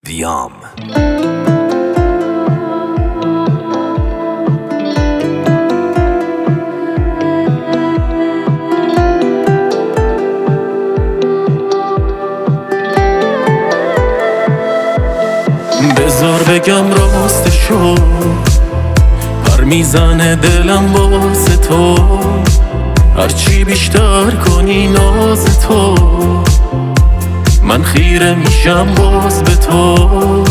ویام. بذار بگم راستشو، پر میزنه دلم واسه تو، هرچی بیشتر کنی ناز تو، من خیره میشم باز به تو.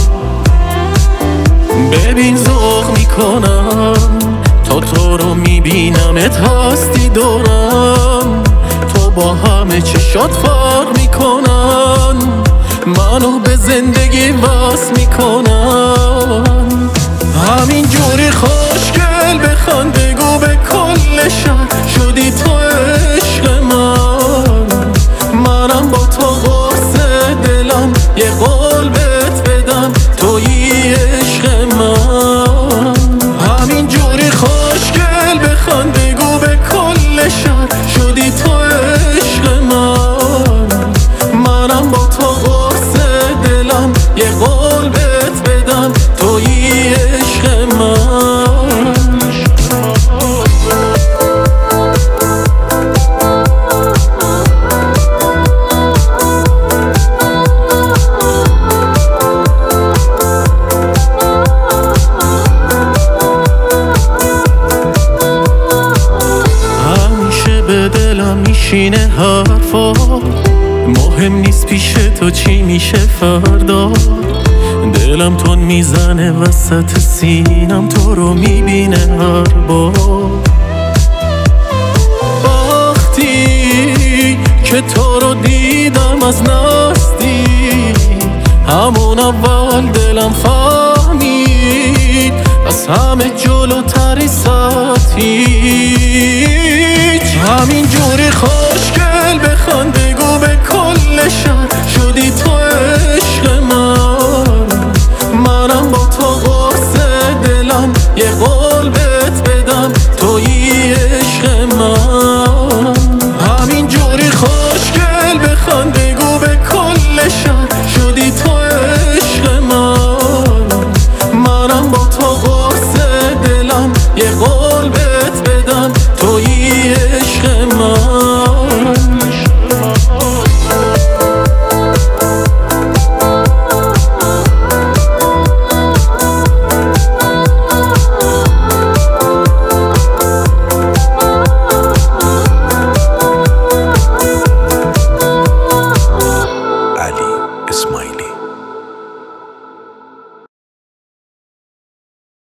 ببین ذوق میکنم تا تو رو میبینمت هستی دورم، تو با همه چشات فرق میکنن، منو به زندگی واس میکنن. همین جوری خوشگل بخوان بگو به کل شهر شدی تو عشق من، منم با تو قرص دلم یه قول بهت بدم تویی عشق من. همین جوری خوشگل بخوان بگو به کل شهر شدی تو عشق من، منم با تو قرص دلم یه قول بهت بدم تویی عشق من. همیشه به دلم میشینه حرفا، مهم نیست پیش تو چی میشه فردا، دلم تون میزنه وسط سینم تو رو میبینه هر بار. وقتی که تو رو دیدم از نزدیک، همون اول دلم فهمید از همه جلوتری سطحیت. همین جوری خوشگل بخوان بگو به کل شهر شدی تو